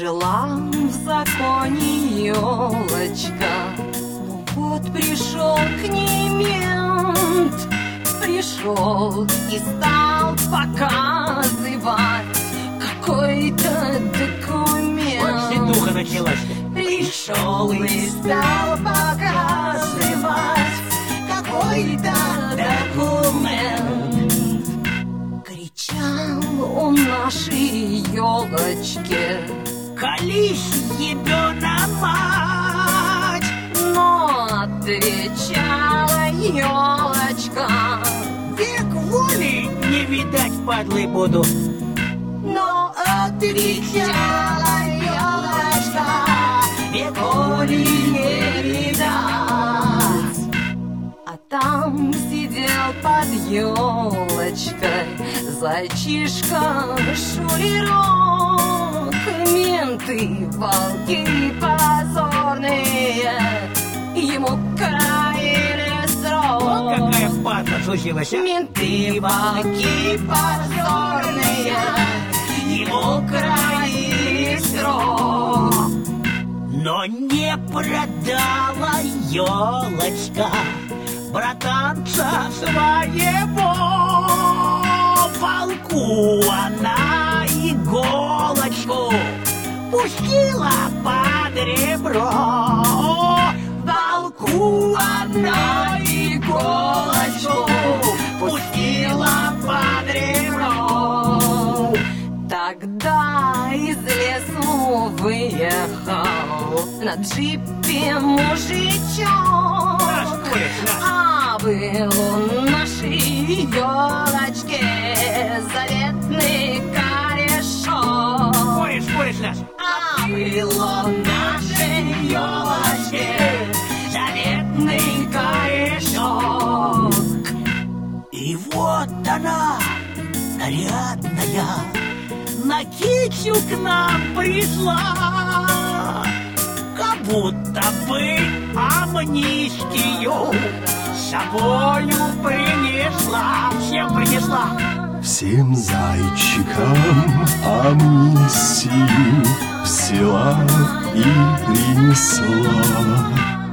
Жила в законе елочка, ну вот пришел к ней мент. Пришел и стал показывать какой-то документ. Вот ситуха началась. Пришел и стал показывать какой-то документ. Кричал он нашей елочке: колись, ебена мать! но отвечала елочка: век воли не видать, падлы буду. но отвечала елочка: век воли не видать. А там сидел под елочкой зайчишка Шурирок. Менты, волки позорные ему краили срок. Вот какая падла случилась, а? Менты, волки позорные ему краили срок. Но не продала елочка братанца своего. Волку она иголочку пустила под ребро. Волку она иголочку пустила под ребро. Тогда из лесу выехал на джипе мужичок, а был у нашей елочки заветный корешок. Споришь, нас? А был у нашей елочки заветный корешок. И вот она, нарядная, на кичу к нам пришла, как будто бы амнистию с собою принесла. Всем принесла. Всем зайчикам амнистию взяла и принесла.